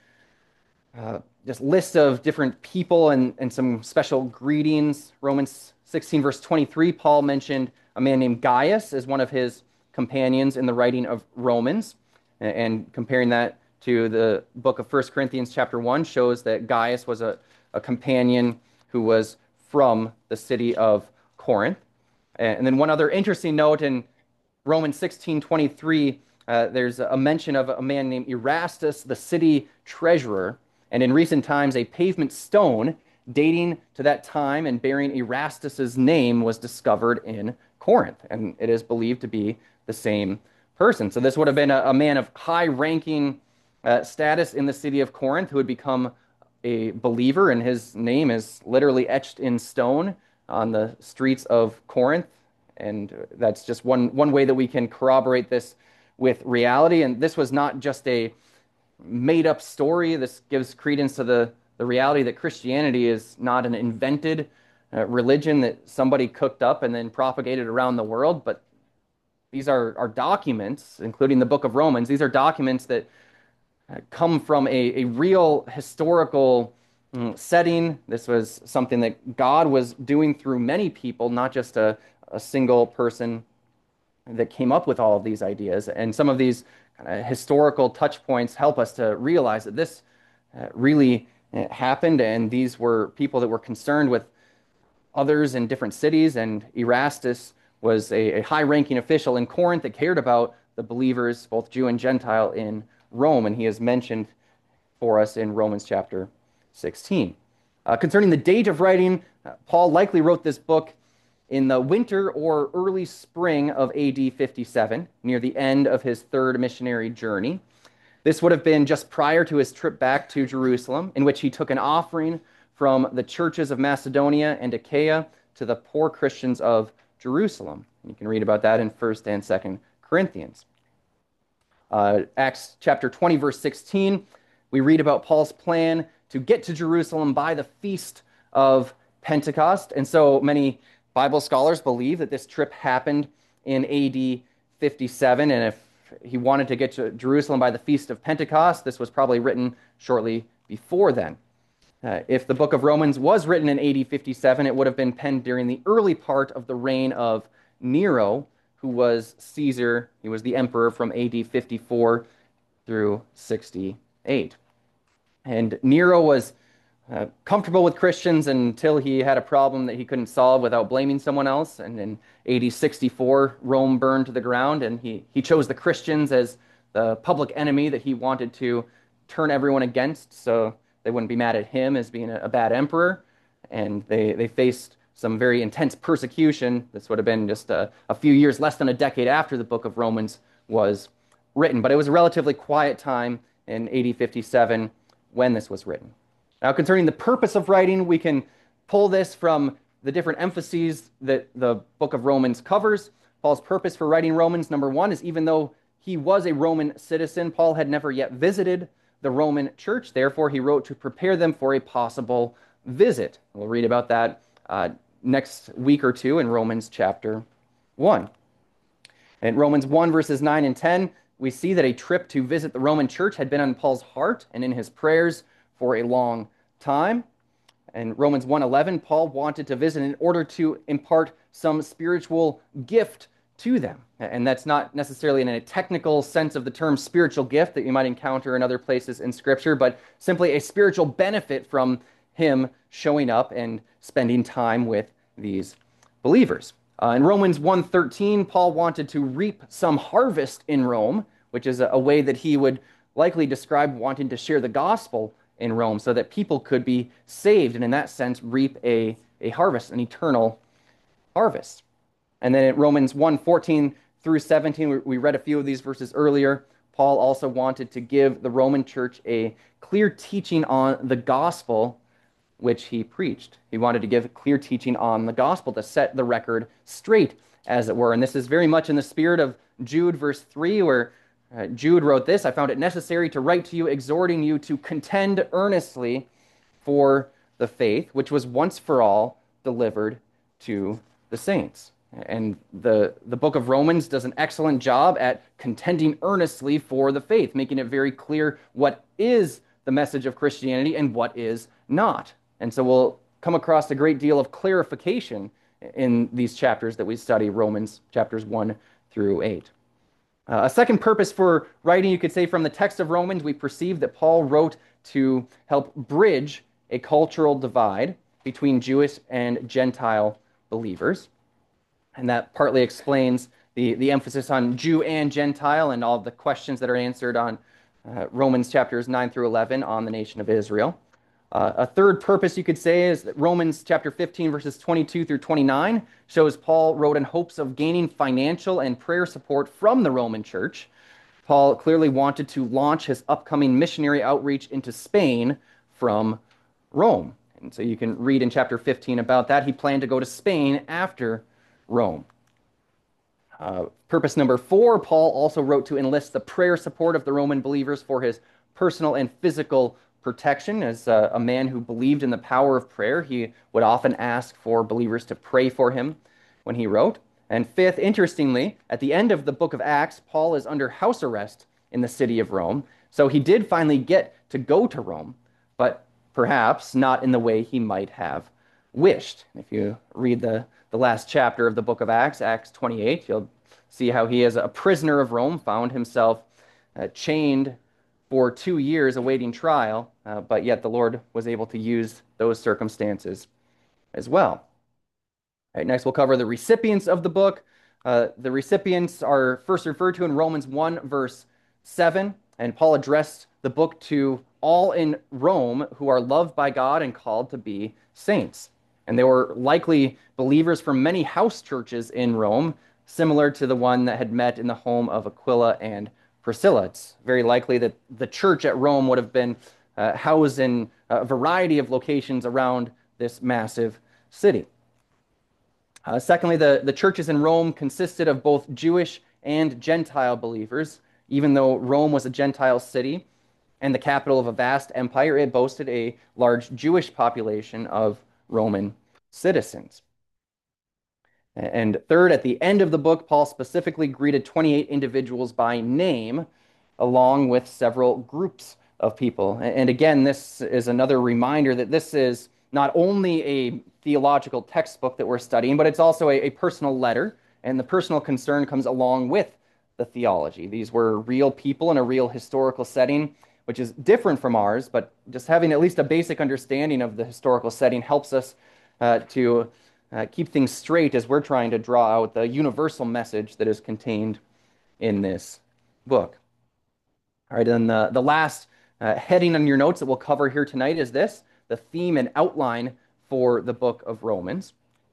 Speaker 1: uh, just list of different people and, and some special greetings. Romans sixteen, verse twenty-three, Paul mentioned a man named Gaius as one of his companions in the writing of Romans, and, and comparing that to the book of First Corinthians chapter one shows that Gaius was a, a companion who was from the city of Corinth. And then one other interesting note in Romans sixteen twenty-three, uh, there's a mention of a man named Erastus, the city treasurer, and in recent times a pavement stone dating to that time and bearing Erastus's name was discovered in Corinth, and it is believed to be the same person. So this would have been a, a man of high-ranking uh, status in the city of Corinth who had become a believer, and his name is literally etched in stone on the streets of Corinth. And that's just one, one way that we can corroborate this with reality. And this was not just a made-up story. This gives credence to the, the reality that Christianity is not an invented uh, religion that somebody cooked up and then propagated around the world, but these are, are documents, including the book of Romans. These are documents that uh, come from a, a real historical mm, setting. This was something that God was doing through many people, not just a, a single person that came up with all of these ideas. And some of these kind of historical touch points help us to realize that this uh, really uh, happened, and these were people that were concerned with others in different cities, and Erastus was a, a high-ranking official in Corinth that cared about the believers, both Jew and Gentile, in Rome, and he is mentioned for us in Romans chapter sixteen. Uh, concerning the date of writing, uh, Paul likely wrote this book in the winter or early spring of A D fifty-seven, near the end of his third missionary journey. This would have been just prior to his trip back to Jerusalem, in which he took an offering from the churches of Macedonia and Achaia to the poor Christians of Jerusalem. You can read about that in First and Second Corinthians. Uh, Acts chapter twenty, verse sixteen, we read about Paul's plan to get to Jerusalem by the feast of Pentecost. And so many Bible scholars believe that this trip happened in A D fifty-seven, and if he wanted to get to Jerusalem by the Feast of Pentecost, this was probably written shortly before then. Uh, if the book of Romans was written in A D fifty-seven, it would have been penned during the early part of the reign of Nero, who was Caesar. He was the emperor from A D fifty-four through sixty-eight. And Nero was uh, comfortable with Christians until he had a problem that he couldn't solve without blaming someone else. And in A D sixty-four, Rome burned to the ground, and he, he chose the Christians as the public enemy that he wanted to turn everyone against, so they wouldn't be mad at him as being a, a bad emperor. And they, they faced some very intense persecution. This would have been just a, a few years, less than a decade after the book of Romans was written. But it was a relatively quiet time in A D fifty-seven when this was written. Now, concerning the purpose of writing, we can pull this from the different emphases that the book of Romans covers. Paul's purpose for writing Romans, number one, is even though he was a Roman citizen, Paul had never yet visited the Roman church. Therefore, he wrote to prepare them for a possible visit. We'll read about that uh, next week or two in Romans chapter one. In Romans one, verses nine and ten, we see that a trip to visit the Roman church had been on Paul's heart and in his prayers for a long time. In Romans one eleven, Paul wanted to visit in order to impart some spiritual gift to them. And that's not necessarily in a technical sense of the term spiritual gift that you might encounter in other places in Scripture, but simply a spiritual benefit from him showing up and spending time with these believers. Uh, in Romans one thirteen, Paul wanted to reap some harvest in Rome, which is a, a way that he would likely describe wanting to share the gospel in Rome so that people could be saved, and in that sense reap a, a harvest, an eternal harvest. And then in Romans one fourteen through seventeen, we, we read a few of these verses earlier. Paul also wanted to give the Roman church a clear teaching on the gospel which he preached. He wanted to give clear teaching on the gospel to set the record straight, as it were. And this is very much in the spirit of Jude, verse three, where uh, Jude wrote this: I found it necessary to write to you, exhorting you to contend earnestly for the faith, which was once for all delivered to the saints. And the, the book of Romans does an excellent job at contending earnestly for the faith, making it very clear what is the message of Christianity and what is not. And so we'll come across a great deal of clarification in these chapters that we study, Romans chapters one through eight. Uh, a second purpose for writing, you could say, from the text of Romans, we perceive that Paul wrote to help bridge a cultural divide between Jewish and Gentile believers. And that partly explains the, the emphasis on Jew and Gentile and all of the questions that are answered on uh, Romans chapters nine through eleven on the nation of Israel. Uh, a third purpose, you could say, is that Romans chapter fifteen, verses twenty-two through twenty-nine, shows Paul wrote in hopes of gaining financial and prayer support from the Roman church. Paul clearly wanted to launch his upcoming missionary outreach into Spain from Rome. And so you can read in chapter fifteen about that. He planned to go to Spain after Rome. Uh, purpose number four, Paul also wrote to enlist the prayer support of the Roman believers for his personal and physical protection. As a, a man who believed in the power of prayer, he would often ask for believers to pray for him when he wrote. And fifth, interestingly, at the end of the book of Acts, Paul is under house arrest in the city of Rome. So he did finally get to go to Rome, but perhaps not in the way he might have wished. If you read the, the last chapter of the book of Acts, Acts twenty-eight, you'll see how he, as a prisoner of Rome, found himself uh, chained for two years awaiting trial, uh, but yet the Lord was able to use those circumstances as well. All right, next we'll cover the recipients of the book. Uh, the recipients are first referred to in Romans one, verse seven, and Paul addressed the book to all in Rome who are loved by God and called to be saints. And they were likely believers from many house churches in Rome, similar to the one that had met in the home of Aquila and Priscilla. It's very likely that the church at Rome would have been uh, housed in a variety of locations around this massive city. Uh, secondly, the, the churches in Rome consisted of both Jewish and Gentile believers. Even though Rome was a Gentile city and the capital of a vast empire, it boasted a large Jewish population of Roman citizens. And third, at the end of the book, Paul specifically greeted twenty-eight individuals by name, along with several groups of people. And again, this is another reminder that this is not only a theological textbook that we're studying, but it's also a, a personal letter, and the personal concern comes along with the theology. These were real people in a real historical setting, which is different from ours, but just having at least a basic understanding of the historical setting helps us uh, to uh, keep things straight as we're trying to draw out the universal message that is contained in this book. All right, and the, the last uh, heading on your notes that we'll cover here tonight is this: the theme and outline for the book of Romans.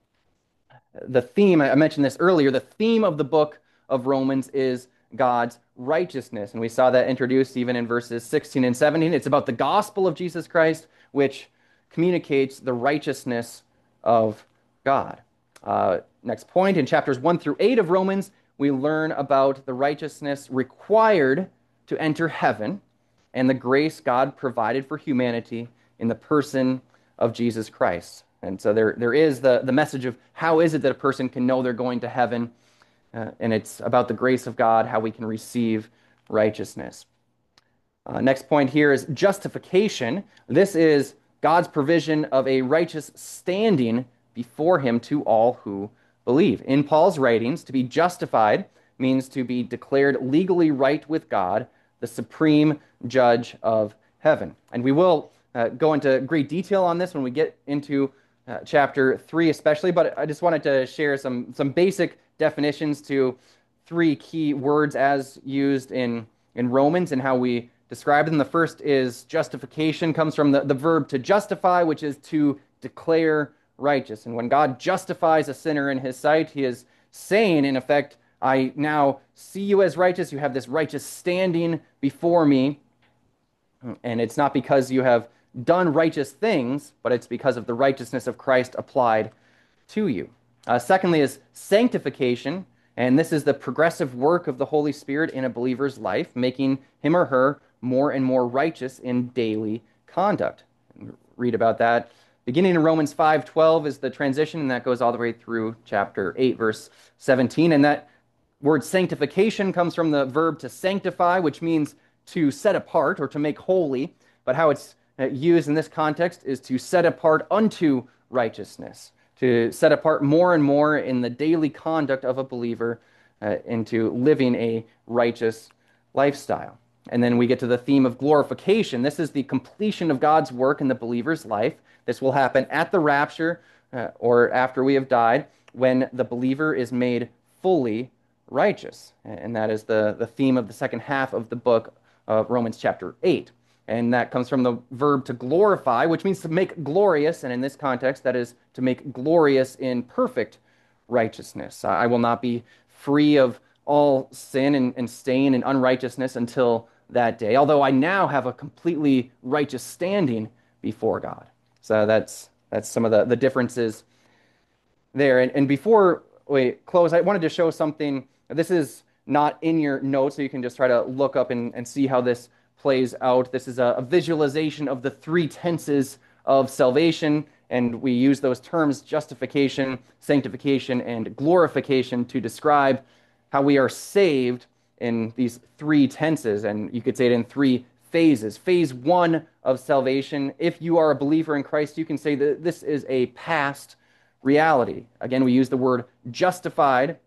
Speaker 1: The theme, I mentioned this earlier, the theme of the book of Romans is God's righteousness. And we saw that introduced even in verses sixteen and seventeen. It's about the gospel of Jesus Christ, which communicates the righteousness of God. Uh, next point, in chapters one through eight of Romans, we learn about the righteousness required to enter heaven and the grace God provided for humanity in the person of Jesus Christ. And so there, there is the, the message of how is it that a person can know they're going to heaven, uh, and it's about the grace of God, how we can receive righteousness. Uh, next point here is justification. This is God's provision of a righteous standing before him to all who believe. In Paul's writings, to be justified means to be declared legally right with God, the supreme judge of heaven. And we will uh, go into great detail on this when we get into uh, chapter three especially, but I just wanted to share some, some basic definitions to three key words as used in, in Romans and how we describe them. The first is justification, comes from the, the verb to justify, which is to declare righteous. And when God justifies a sinner in his sight, he is saying, in effect, I now see you as righteous. You have this righteous standing before me. And it's not because you have done righteous things, but it's because of the righteousness of Christ applied to you. Uh, secondly is sanctification. And this is the progressive work of the Holy Spirit in a believer's life, making him or her more and more righteous in daily conduct. Read about that. Beginning in Romans five twelve is the transition, and that goes all the way through chapter eight, verse seventeen. And that word sanctification comes from the verb to sanctify, which means to set apart or to make holy. But how it's used in this context is to set apart unto righteousness, to set apart more and more in the daily conduct of a believer uh, into living a righteous lifestyle. And then we get to the theme of glorification. This is the completion of God's work in the believer's life. This will happen at the rapture uh, or after we have died, when the believer is made fully righteous. And that is the, the theme of the second half of the book of Romans chapter eight. And that comes from the verb to glorify, which means to make glorious. And in this context, that is to make glorious in perfect righteousness. I will not be free of all sin and, and stain and unrighteousness until that day, although I now have a completely righteous standing before God. So that's that's some of the, the differences there. And, and before we close, I wanted to show something. This is not in your notes, so you can just try to look up and, and see how this plays out. This is a, a visualization of the three tenses of salvation and we use those terms justification, sanctification, and glorification to describe how we are saved in these three tenses, and you could say it in three phases. Phase one of salvation, if you are a believer in Christ, you can say that this is a past reality. Again, we use the word justified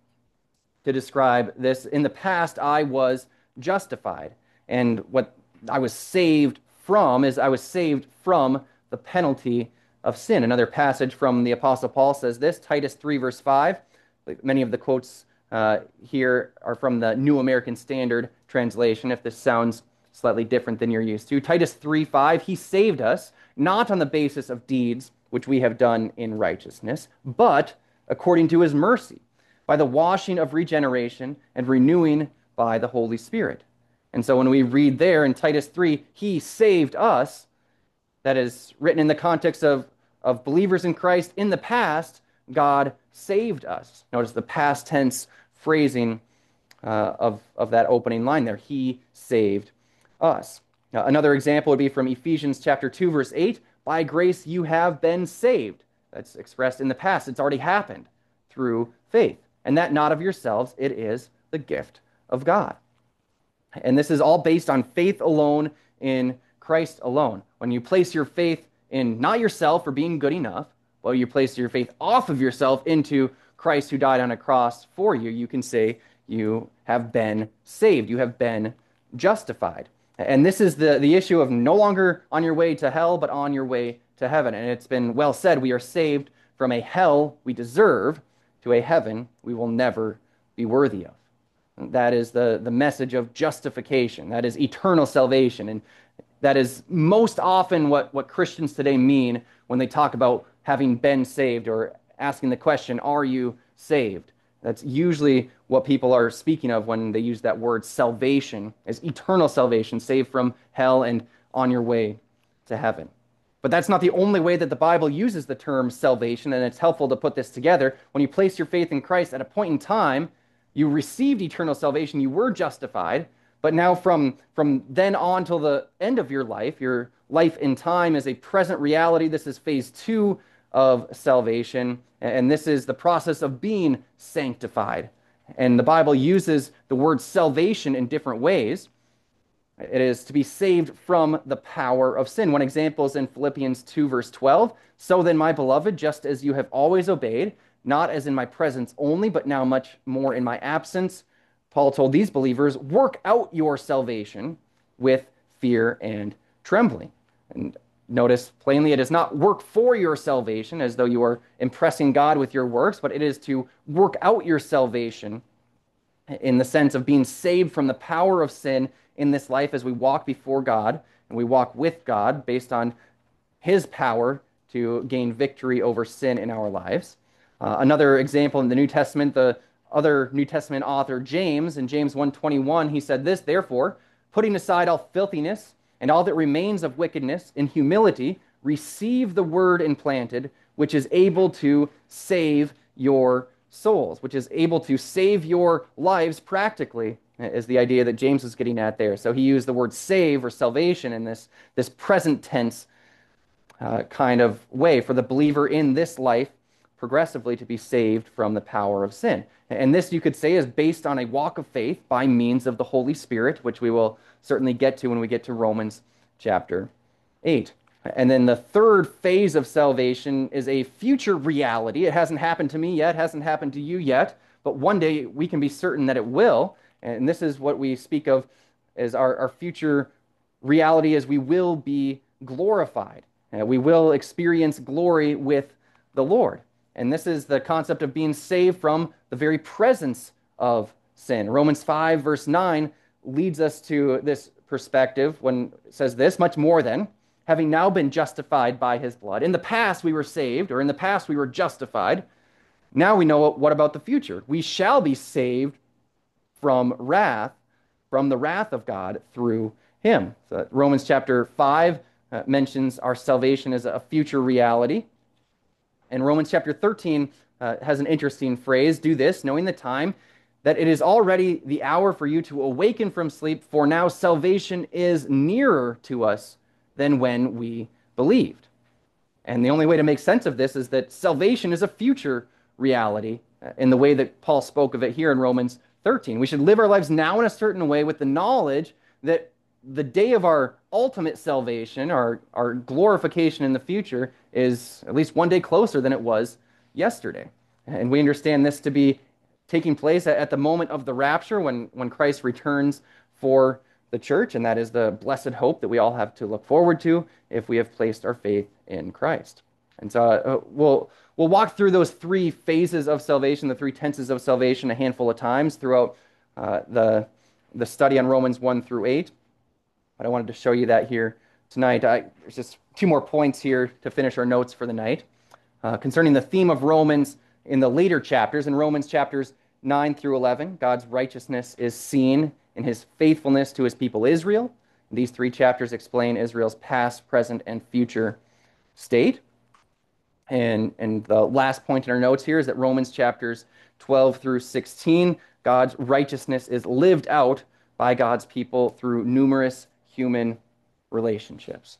Speaker 1: to describe this. In the past, I was justified. And what I was saved from is I was saved from the penalty of sin. Another passage from the Apostle Paul says this, Titus three, verse five. Many of the quotes uh, here are from the New American Standard Translation, if this sounds slightly different than you're used to. Titus three five, he saved us, not on the basis of deeds which we have done in righteousness, but according to his mercy, by the washing of regeneration and renewing by the Holy Spirit. And so when we read there in Titus three, he saved us, that is written in the context of, of believers in Christ. In the past, God saved us. Notice the past tense phrasing uh, of, of that opening line there. He saved us. Now, another example would be from Ephesians chapter two, verse eight. By grace you have been saved. That's expressed in the past. It's already happened through faith. And that not of yourselves, it is the gift of God. And this is all based on faith alone in Christ alone. When you place your faith in not yourself or being good enough, but you place your faith off of yourself into Christ who died on a cross for you, you can say you have been saved. You have been justified. And this is the, the issue of no longer on your way to hell, but on your way to heaven. And it's been well said, we are saved from a hell we deserve to a heaven we will never be worthy of. And that is the, the message of justification. That is eternal salvation. And that is most often what, what Christians today mean when they talk about having been saved or asking the question, are you saved? That's usually what people are speaking of when they use that word salvation, as eternal salvation, saved from hell and on your way to heaven. But that's not the only way that the Bible uses the term salvation, and it's helpful to put this together. When you place your faith in Christ at a point in time, you received eternal salvation, you were justified, but now from, from then on till the end of your life, your life in time is a present reality. This is phase two of salvation, and this is the process of being sanctified. And the Bible uses the word salvation in different ways. It is to be saved from the power of sin. One example is in Philippians two, verse twelve. So then, my beloved, just as you have always obeyed, not as in my presence only, but now much more in my absence, Paul told these believers, work out your salvation with fear and trembling. And notice plainly, it is not work for your salvation as though you are impressing God with your works, but it is to work out your salvation in the sense of being saved from the power of sin in this life as we walk before God and we walk with God based on his power to gain victory over sin in our lives. Uh, another example in the New Testament, the other New Testament author, James, in James one twenty-one, he said this, therefore, putting aside all filthiness and all that remains of wickedness, in humility, receive the word implanted, which is able to save your souls, which is able to save your lives practically, is the idea that James is getting at there. So he used the word save or salvation in this, this present tense uh, kind of way for the believer in this life progressively to be saved from the power of sin. And this, you could say, is based on a walk of faith by means of the Holy Spirit, which we will certainly get to when we get to Romans chapter eight. And then the third phase of salvation is a future reality. It hasn't happened to me yet, hasn't happened to you yet, but one day we can be certain that it will. And this is what we speak of as our, our future reality, as we will be glorified. Uh, we will experience glory with the Lord. And this is the concept of being saved from the very presence of sin. Romans five, verse nine, leads us to this perspective when it says this, much more than, having now been justified by his blood. In the past we were saved, or in the past we were justified. Now we know what about the future. We shall be saved from wrath, from the wrath of God through him. So Romans chapter five uh, mentions our salvation as a future reality. And Romans chapter thirteen uh, has an interesting phrase, do this, knowing the time, that it is already the hour for you to awaken from sleep, for now salvation is nearer to us than when we believed. And the only way to make sense of this is that salvation is a future reality uh, in the way that Paul spoke of it here in Romans thirteen. We should live our lives now in a certain way with the knowledge that the day of our ultimate salvation, our, our glorification in the future, is at least one day closer than it was yesterday. And we understand this to be taking place at, at the moment of the rapture when, when Christ returns for the church, and that is the blessed hope that we all have to look forward to if we have placed our faith in Christ. And so uh, we'll we'll walk through those three phases of salvation, the three tenses of salvation, a handful of times throughout uh, the the study on Romans one through eight. But I wanted to show you that here tonight. I, there's just two more points here to finish our notes for the night uh, concerning the theme of Romans in the later chapters. In Romans chapters nine through eleven, God's righteousness is seen in his faithfulness to his people Israel. These three chapters explain Israel's past, present, and future state. And, and the last point in our notes here is that Romans chapters twelve through sixteen, God's righteousness is lived out by God's people through numerous human relationships.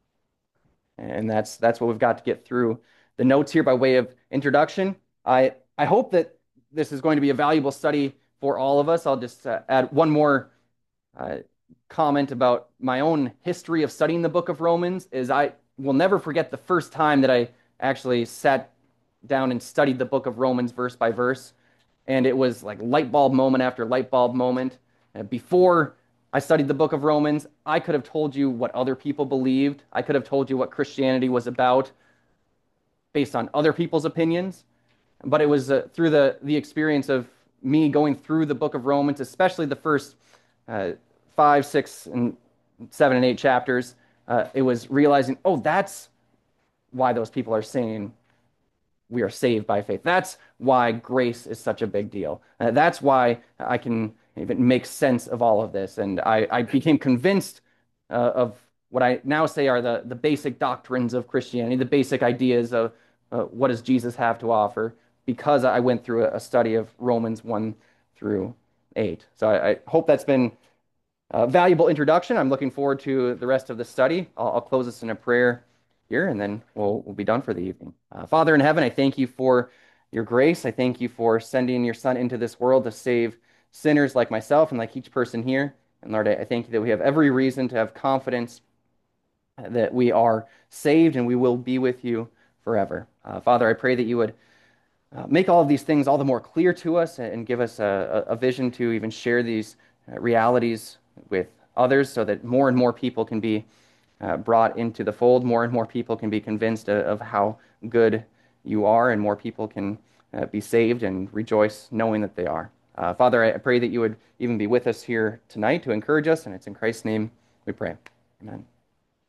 Speaker 1: And that's that's what we've got to get through the notes here by way of introduction. I, I hope that this is going to be a valuable study for all of us. I'll just uh, add one more uh, comment about my own history of studying the book of Romans. Is I will never forget the first time that I actually sat down and studied the book of Romans verse by verse. And it was like light bulb moment after light bulb moment. Uh, before I studied the book of Romans, I could have told you what other people believed. I could have told you what Christianity was about based on other people's opinions. But it was uh, through the, the experience of me going through the book of Romans, especially the first uh, five, six, and seven and eight chapters, uh, it was realizing, oh, that's why those people are saying we are saved by faith. That's why grace is such a big deal. Uh, that's why I can even make sense of all of this. And I, I became convinced uh, of what I now say are the, the basic doctrines of Christianity, the basic ideas of uh, what does Jesus have to offer, because I went through a study of Romans one through eight. So I, I hope that's been a valuable introduction. I'm looking forward to the rest of the study. I'll, I'll close this in a prayer here, and then we'll, we'll be done for the evening. Uh, Father in heaven, I thank you for your grace. I thank you for sending your Son into this world to save sinners like myself and like each person here. And Lord, I, I thank you that we have every reason to have confidence that we are saved and we will be with you forever. Uh, Father, I pray that you would Uh, make all of these things all the more clear to us and give us a, a vision to even share these uh, realities with others so that more and more people can be uh, brought into the fold, more and more people can be convinced of, of how good you are, and more people can uh, be saved and rejoice knowing that they are. Uh, Father, I pray that you would even be with us here tonight to encourage us, and it's in Christ's name we pray. Amen.